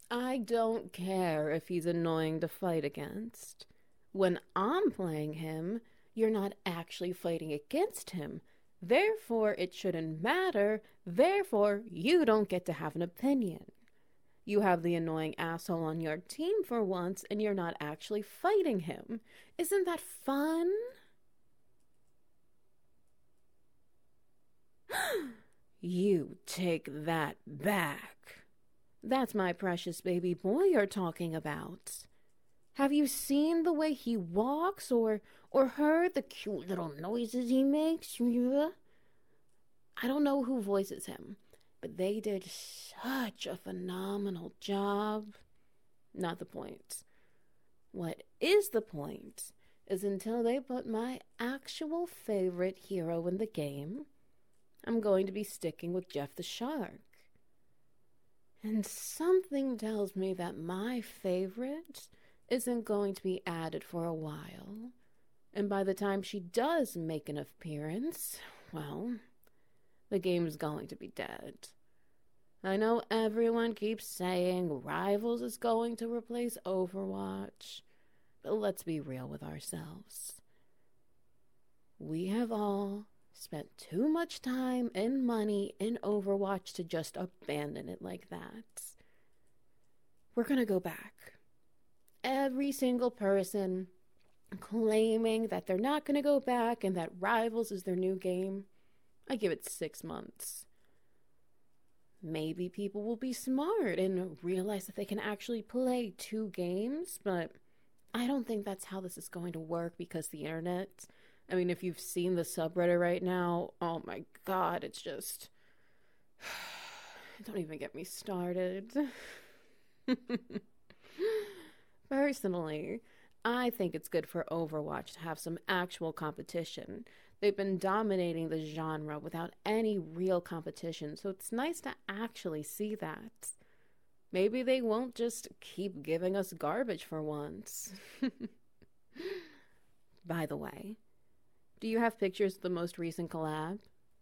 I don't care if he's annoying to fight against. When I'm playing him, you're not actually fighting against him. Therefore, it shouldn't matter. Therefore, you don't get to have an opinion. You have the annoying asshole on your team for once, and you're not actually fighting him. Isn't that fun? You take that back. That's my precious baby boy you're talking about. Have you seen the way he walks or heard the cute little noises he makes? Yeah. I don't know who voices him, but they did such a phenomenal job. Not the point. What is the point is until they put my actual favorite hero in the game, I'm going to be sticking with Jeff the Shark. And something tells me that my favorite isn't going to be added for a while. And by the time she does make an appearance, well, the game's going to be dead. I know everyone keeps saying Rivals is going to replace Overwatch, but let's be real with ourselves. We have all spent too much time and money in Overwatch to just abandon it like that. We're gonna go back. Every single person claiming that they're not gonna go back and that Rivals is their new game, I give it 6 months. Maybe people will be smart and realize that they can actually play 2 games, but I don't think that's how this is going to work because the internet. I mean, if you've seen the subreddit right now, oh my god, it's just. Don't even get me started. Personally, I think it's good for Overwatch to have some actual competition. They've been dominating the genre without any real competition, so it's nice to actually see that. Maybe they won't just keep giving us garbage for once. By the way, do you have pictures of the most recent collab?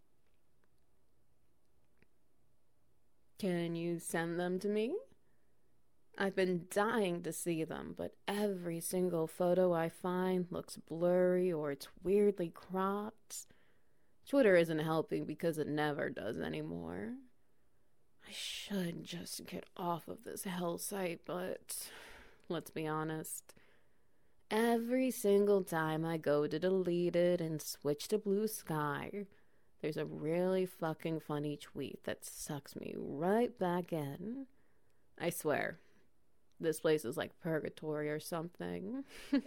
Can you send them to me? I've been dying to see them, but every single photo I find looks blurry or it's weirdly cropped. Twitter isn't helping because it never does anymore. I should just get off of this hell site, but let's be honest. Every single time I go to delete it and switch to Blue Sky, there's a really fucking funny tweet that sucks me right back in. I swear, this place is like purgatory or something.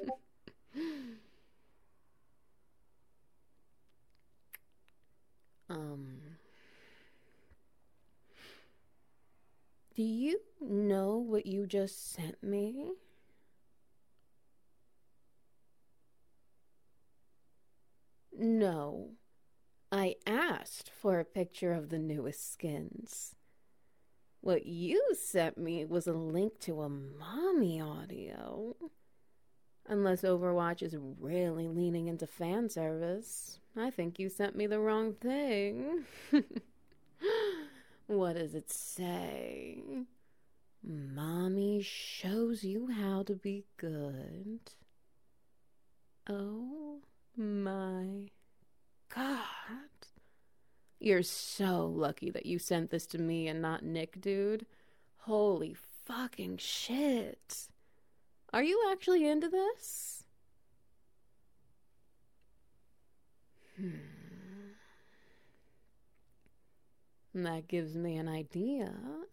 um, do you know what you just sent me? No, I asked for a picture of the newest skins. What you sent me was a link to a mommy audio. Unless Overwatch is really leaning into fan service, I think you sent me the wrong thing. What does it say? Mommy shows you how to be good. Oh my god. You're so lucky that you sent this to me and not Nick, dude. Holy fucking shit. Are you actually into this? That gives me an idea.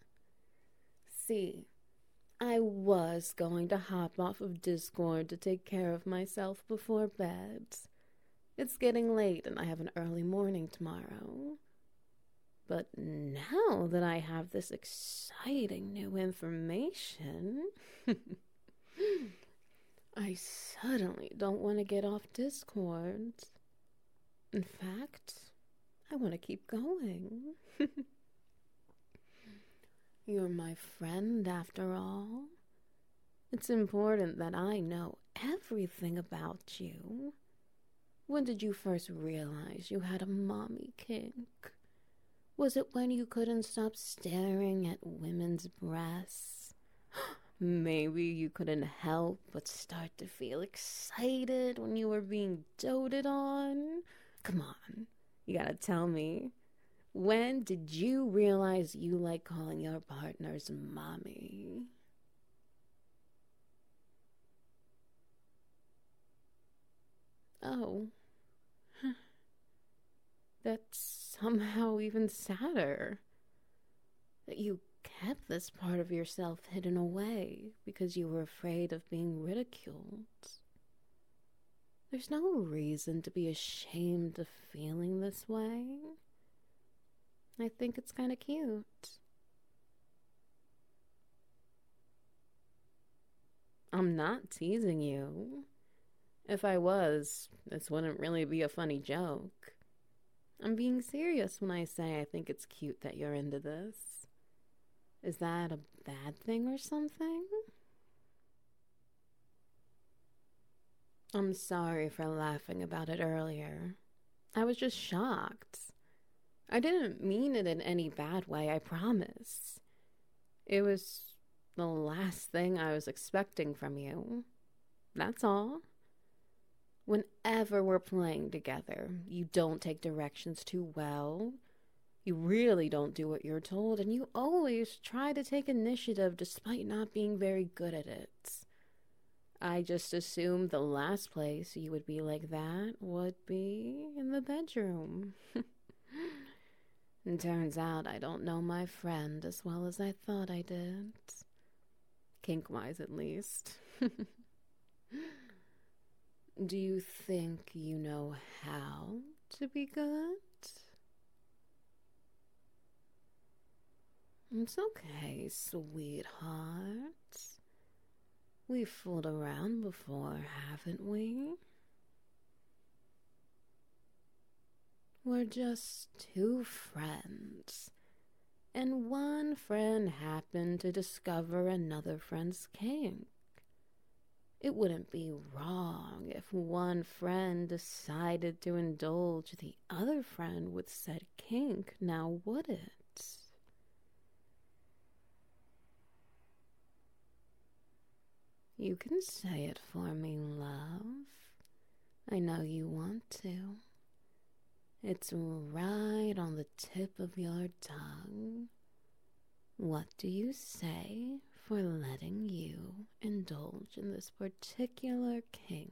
See, I was going to hop off of Discord to take care of myself before bed. It's getting late and I have an early morning tomorrow. But now that I have this exciting new information, I suddenly don't want to get off Discord. In fact, I want to keep going. You're my friend after all. It's important that I know everything about you. When did you first realize you had a mommy kink? Was it when you couldn't stop staring at women's breasts? Maybe you couldn't help but start to feel excited when you were being doted on. Come on, you gotta tell me. When did you realize you like calling your partners mommy? Oh, that's somehow even sadder. That you kept this part of yourself hidden away because you were afraid of being ridiculed. There's no reason to be ashamed of feeling this way. I think it's kind of cute. I'm not teasing you. If I was, this wouldn't really be a funny joke. I'm being serious when I say I think it's cute that you're into this. Is that a bad thing or something? I'm sorry for laughing about it earlier. I was just shocked. I didn't mean it in any bad way, I promise. It was the last thing I was expecting from you. That's all. Whenever we're playing together, you don't take directions too well. You really don't do what you're told, and you always try to take initiative despite not being very good at it. I just assumed the last place you would be like that would be in the bedroom. And turns out I don't know my friend as well as I thought I did. Kink-wise, at least. Do you think you know how to be good? It's okay, sweetheart. We've fooled around before, haven't we? We're just two friends. And one friend happened to discover another friend's kink. It wouldn't be wrong if one friend decided to indulge the other friend with said kink, now would it? You can say it for me, love. I know you want to. It's right on the tip of your tongue. What do you say for letting you indulge in this particular kink?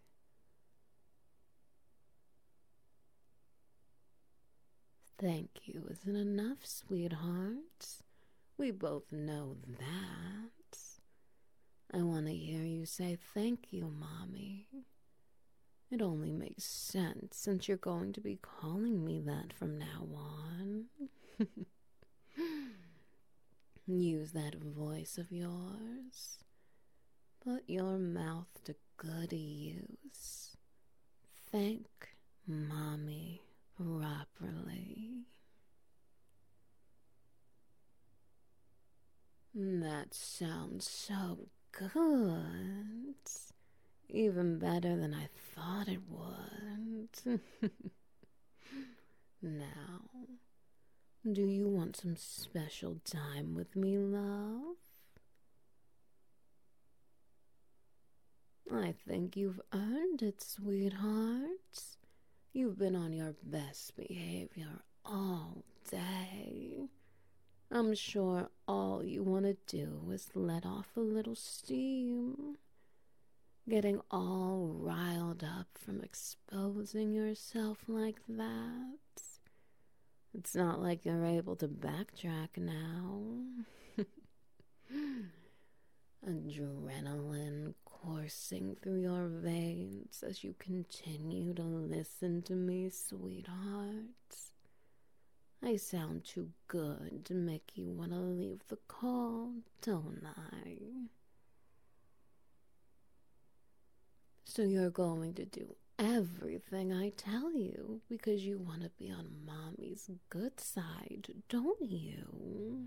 Thank you isn't enough, sweetheart. We both know that. I want to hear you say thank you, Mommy. It only makes sense since you're going to be calling me that from now on. Use that voice of yours. Put your mouth to good use. Thank Mommy properly. That sounds so good. Even better than I thought it would. Now, do you want some special time with me, love? I think you've earned it, sweetheart. You've been on your best behavior all day. I'm sure all you want to do is let off a little steam. Getting all riled up from exposing yourself like that. It's not like you're able to backtrack now. Adrenaline coursing through your veins as you continue to listen to me, sweetheart. I sound too good to make you want to leave the call, don't I? So you're going to do everything I tell you because you want to be on Mommy's good side, don't you?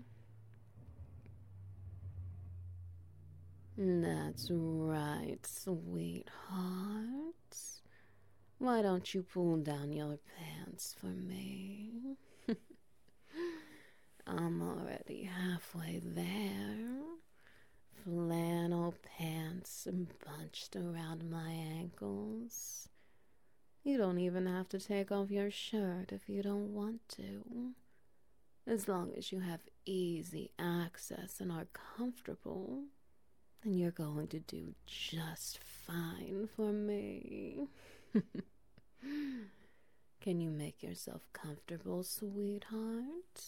That's right, sweetheart. Why don't you pull down your pants for me? I'm already halfway there. nice and bunched around my ankles. You don't even have to take off your shirt if you don't want to. As long as you have easy access and are comfortable, then you're going to do just fine for me. Can you make yourself comfortable, sweetheart?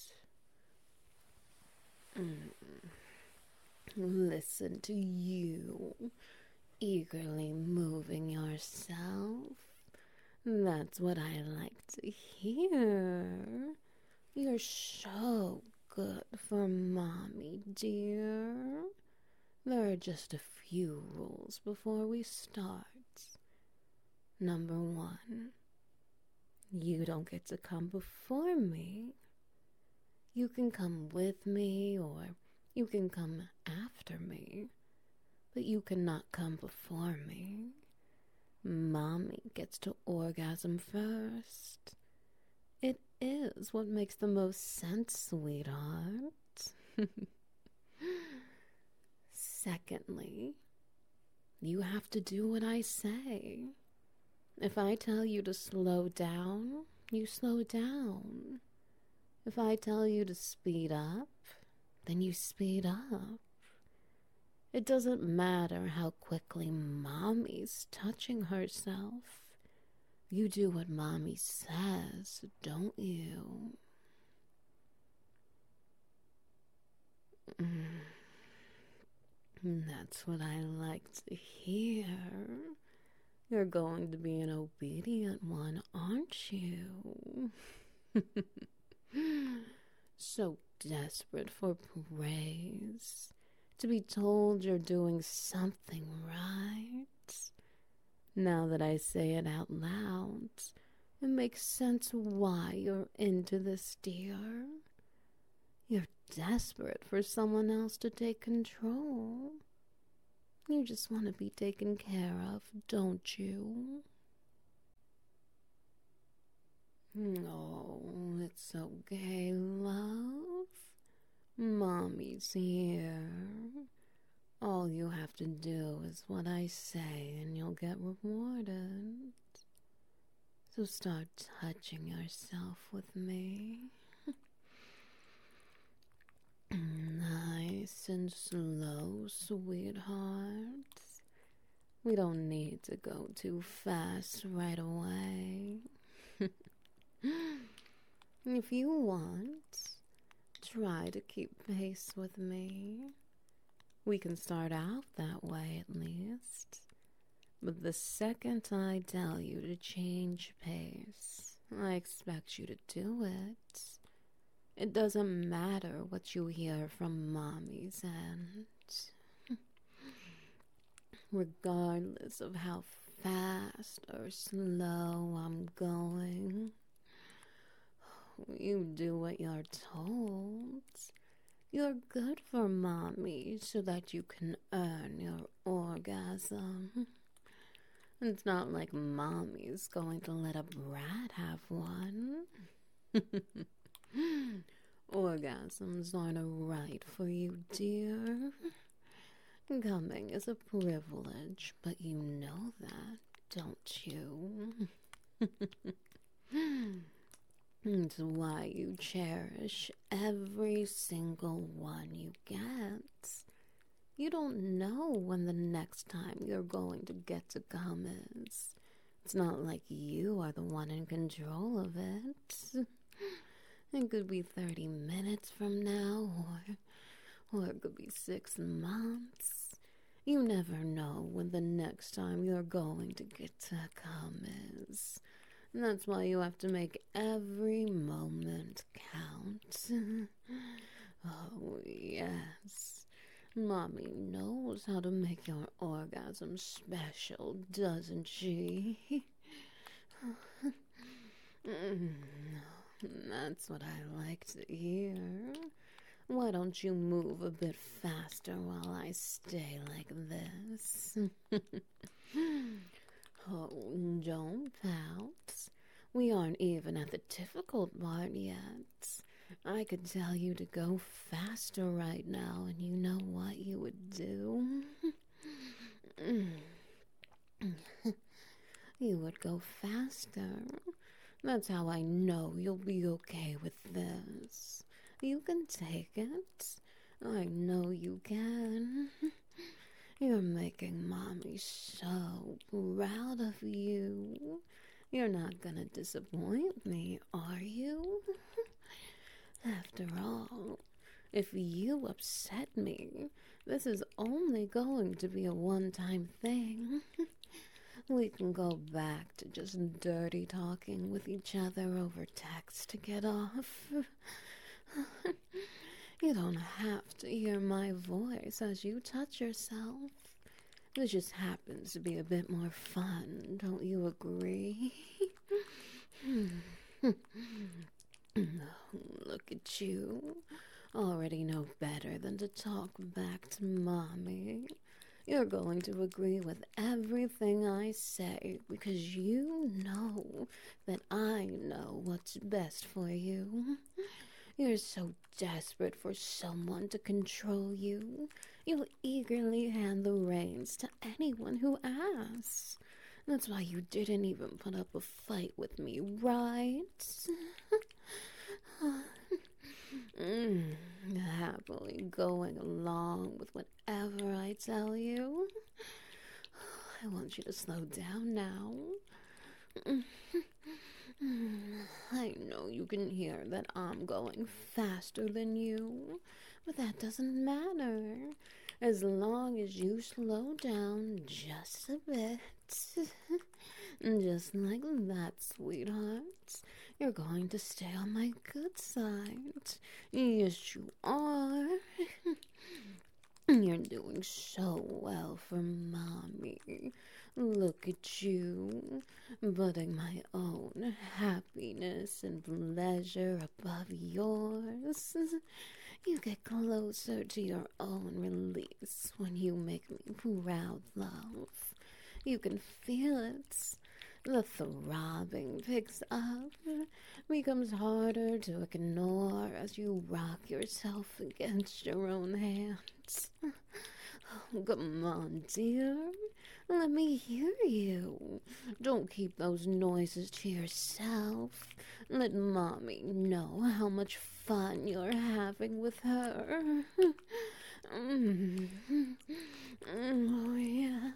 Listen to you, eagerly moving yourself. That's what I like to hear. You're so good for mommy, dear. There are just a few rules before we start. Number 1, you don't get to come before me. You can come with me or you can come after me, but you cannot come before me. Mommy gets to orgasm first. It is what makes the most sense, sweetheart. Secondly, you have to do what I say. If I tell you to slow down, you slow down. If I tell you to speed up, then you speed up. It doesn't matter how quickly mommy's touching herself. You do what mommy says, don't you? That's what I like to hear. You're going to be an obedient one, aren't you? So desperate for praise, to be told you're doing something right. Now that I say it out loud, it makes sense why you're into this, dear. You're desperate for someone else to take control. You just want to be taken care of, don't you? Oh, it's okay, love. Mommy's here. All you have to do is what I say and you'll get rewarded. So start touching yourself with me. Nice and slow, sweetheart. We don't need to go too fast right away. If you want, try to keep pace with me. We can start out that way at least. But the second I tell you to change pace, I expect you to do it. It doesn't matter what you hear from mommy's end. Regardless of how fast or slow I'm going, you do what you're told. You're good for mommy so that you can earn your orgasm. It's not like mommy's going to let a brat have one. Orgasms aren't a right for you, dear. Coming is a privilege, but you know that, don't you? It's why you cherish every single one you get. You don't know when the next time you're going to get to come is. It's not like you are the one in control of it. It could be 30 minutes from now, or it could be 6 months. You never know when the next time you're going to get to come is. And that's why you have to make every moment count. Oh, yes. Mommy knows how to make your orgasm special, doesn't she? That's what I like to hear. Why don't you move a bit faster while I stay like this? Oh, don't pout. We aren't even at the difficult part yet. I could tell you to go faster right now, and you know what you would do? You would go faster. That's how I know you'll be okay with this. You can take it. I know you can. You're making Mommy so proud of you. You're not gonna disappoint me, are you? After all, if you upset me, this is only going to be a one-time thing. We can go back to just dirty talking with each other over text to get off. You don't have to hear my voice as you touch yourself. It just happens to be a bit more fun, don't you agree? Look at you. Already know better than to talk back to Mommy. You're going to agree with everything I say because you know that I know what's best for you. You're so desperate for someone to control you. You'll eagerly hand the reins to anyone who asks. That's why you didn't even put up a fight with me, right? Happily going along with whatever I tell you. I want you to slow down now. I know you can hear that I'm going faster than you, but that doesn't matter. As long as you slow down just a bit. Just like that, sweetheart. You're going to stay on my good side. Yes, you are. You're doing so well for Mommy. Look at you, putting my own happiness and pleasure above yours. You get closer to your own release when you make me proud, love. You can feel it. The throbbing picks up, becomes harder to ignore as you rock yourself against your own hands. Oh, come on, dear. Let me hear you. Don't keep those noises to yourself. Let Mommy know how much fun you're having with her. Oh, yeah.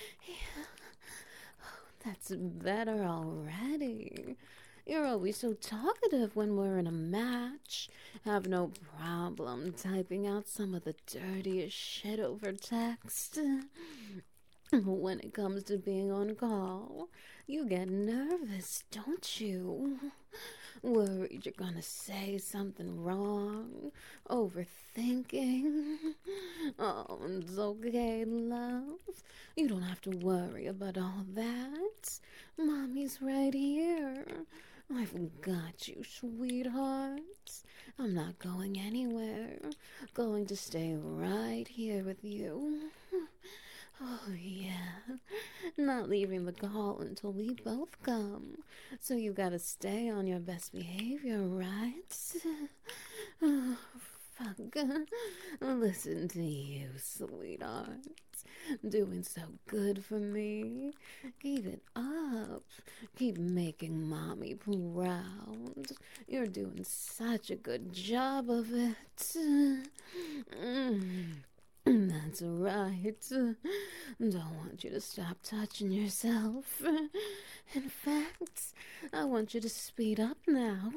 That's better already. You're always so talkative when we're in a match. Have no problem typing out some of the dirtiest shit over text. When it comes to being on call, you get nervous, don't you? Worried you're gonna say something wrong, overthinking. Oh, it's okay, love. You don't have to worry about all that. Mommy's right here. I've got you, sweetheart. I'm not going anywhere. Going to stay right here with you. Oh, yeah. Not leaving the call until we both come. So you gotta stay on your best behavior, right? Oh, fuck. Listen to you, sweetheart. Doing so good for me. Keep it up. Keep making Mommy proud. You're doing such a good job of it. That's right. Don't want you to stop touching yourself. In fact, I want you to speed up now.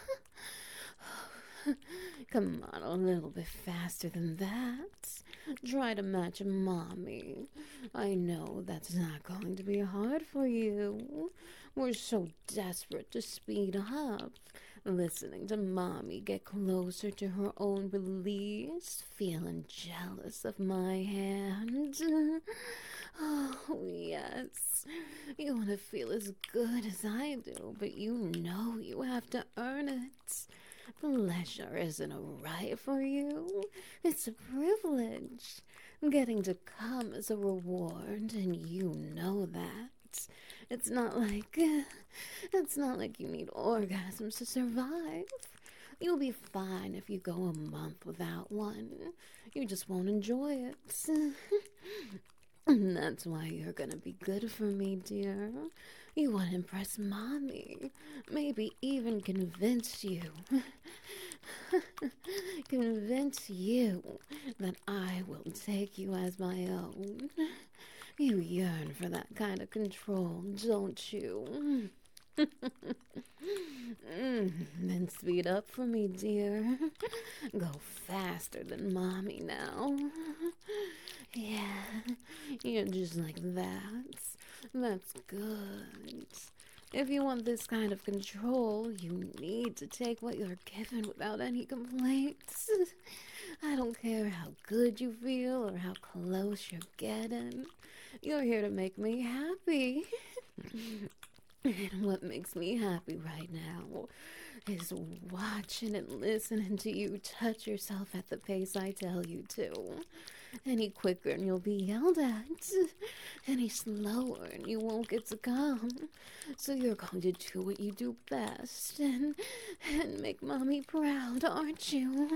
Come on, a little bit faster than that. Try to match Mommy. I know that's not going to be hard for you. We're so desperate to speed up. Listening to Mommy get closer to her own release, feeling jealous of my hand. Oh, yes. You want to feel as good as I do, but you know you have to earn it. Pleasure isn't a right for you. It's a privilege. Getting to come is a reward, and you know that. It's not like you need orgasms to survive. You'll be fine if you go a month without one. You just won't enjoy it. That's why you're gonna be good for me, dear. You want to impress Mommy. Maybe even convince you. Convince you that I will take you as my own. You yearn for that kind of control, don't you? Then speed up for me, dear. Go faster than Mommy now. Yeah, you're just like that. That's good. If you want this kind of control, you need to take what you're given without any complaints. I don't care how good you feel or how close you're getting. You're here to make me happy. And what makes me happy right now is watching and listening to you touch yourself at the pace I tell you to. Any quicker and you'll be yelled at. Any slower and you won't get to come. So you're going to do what you do best and make Mommy proud, aren't you?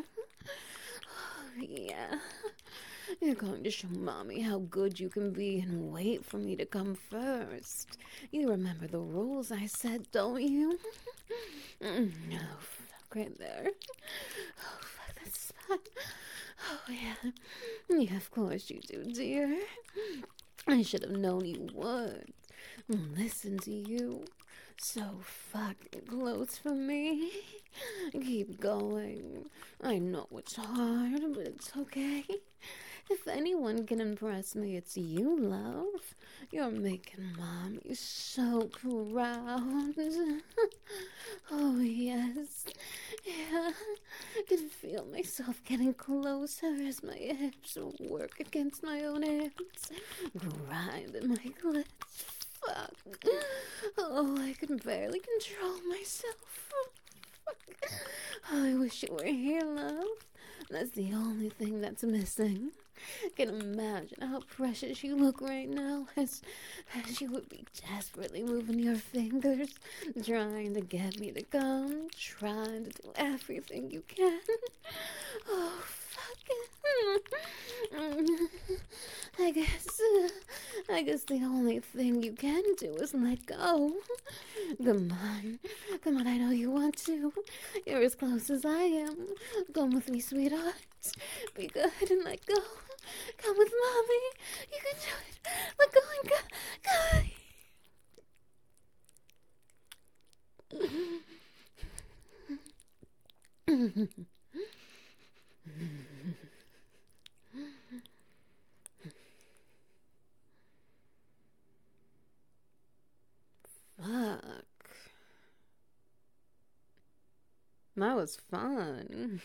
Yeah. You're going to show Mommy how good you can be and wait for me to come first. You remember the rules I said, don't you? Oh, fuck right there. Oh, fuck that spot. Oh, yeah. Yeah, of course you do, dear. I should have known you would. Listen to you. So fucking close for me. Keep going. I know it's hard, but it's okay. If anyone can impress me, it's you, love. You're making Mommy so proud. Oh, yes. Yeah, I can feel myself getting closer as my hips work against my own hips. Grinding my glutes. Fuck. Oh, I can barely control myself. Fuck. Oh, I wish you were here, love. That's the only thing that's missing. Can imagine how precious you look right now as you would be desperately moving your fingers, trying to get me to come, trying to do everything you can. Oh, fuck it. I guess the only thing you can do is let go. Come on, I know you want to. You're as close as I am. Come with me, sweetheart. Be good and let go. Come with Mommy. You can do it. Let go and go. Fuck. That was fun.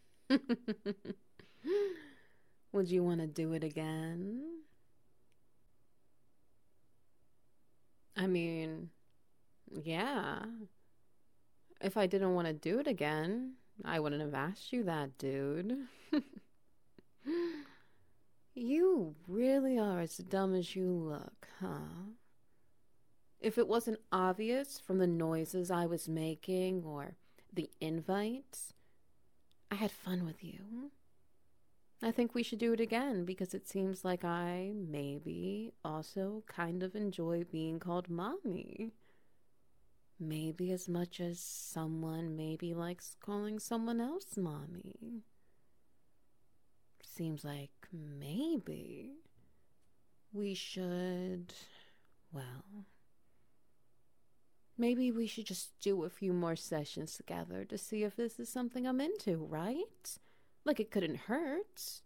Would you want to do it again? I mean, yeah. If I didn't want to do it again, I wouldn't have asked you that, dude. You really are as dumb as you look, huh? If it wasn't obvious from the noises I was making or the invites, I had fun with you. I think we should do it again because it seems like I maybe also kind of enjoy being called Mommy. Maybe as much as someone maybe likes calling someone else Mommy. Seems like maybe we should, well, maybe we should just do a few more sessions together to see if this is something I'm into, right? Like it couldn't hurt.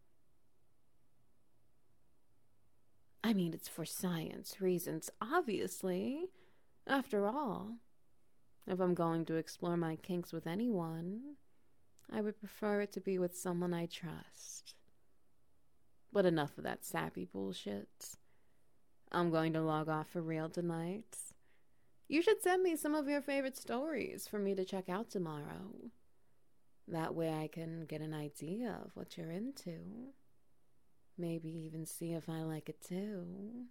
I mean, it's for science reasons, obviously. After all, if I'm going to explore my kinks with anyone, I would prefer it to be with someone I trust. But enough of that sappy bullshit. I'm going to log off for real tonight. You should send me some of your favorite stories for me to check out tomorrow. That way I can get an idea of what you're into. Maybe even see if I like it too.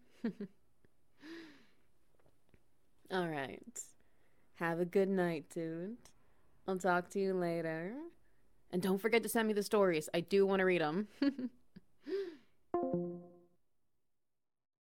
Alright. Have a good night, dude. I'll talk to you later. And don't forget to send me the stories. I do want to read them.